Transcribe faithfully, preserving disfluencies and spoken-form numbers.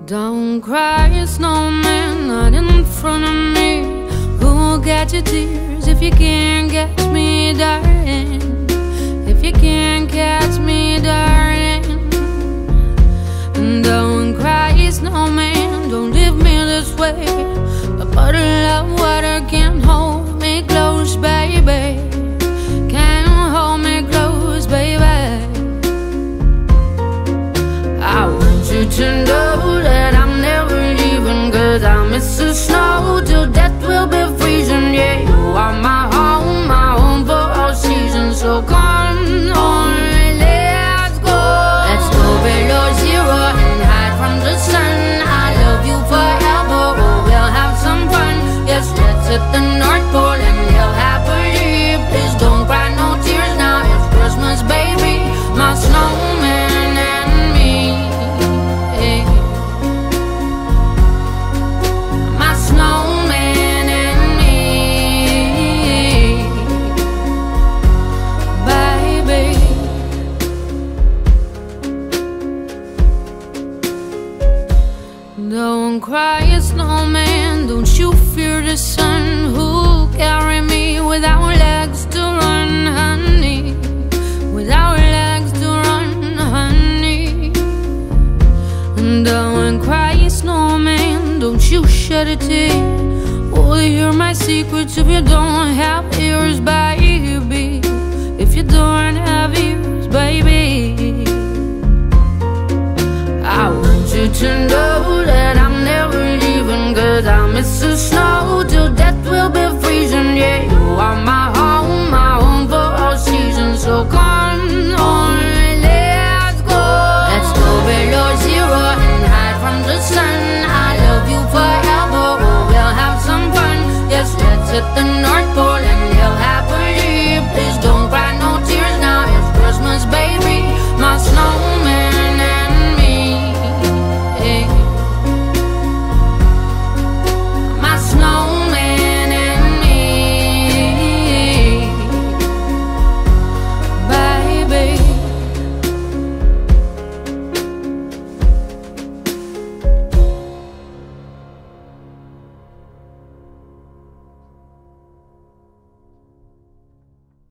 Don't cry, snowman, not in front of me. Who'll get your tears if you can't catch me, darling? If you can't catch me, darling. Don't cry, snowman, don't leave me this way. A bottle of water can't hold me close, baby. Can't hold me close, baby. I want you to know that I'm never leaving, 'cause I miss the snow till death will be freezing. Yeah, you are my home, my home for all seasons. So come on, let's go. Let's go below zero and hide from the sun. I love you forever, oh, we'll have some fun. Yes, let's hit the North Pole and live happily. Please don't cry no tears now, it's Christmas, baby. My snowman and me. My snowman and me, baby. Don't cry, snowman, don't you fear the sun. Who'll carry me without legs to run, honey? Without legs to run, honey. Don't cry, snowman, don't you shed a tear. Oh, hear my secrets if you don't have ears, baby. If you don't have ears, baby. I want you to know that I'm never leaving, 'cause I miss the snow till death will be freezing. Yeah, you are my home, my home for all seasons. So come on, let's go. Let's go below zero and hide from the sun. I love you forever, oh, we'll have some fun. Yes, let's hit the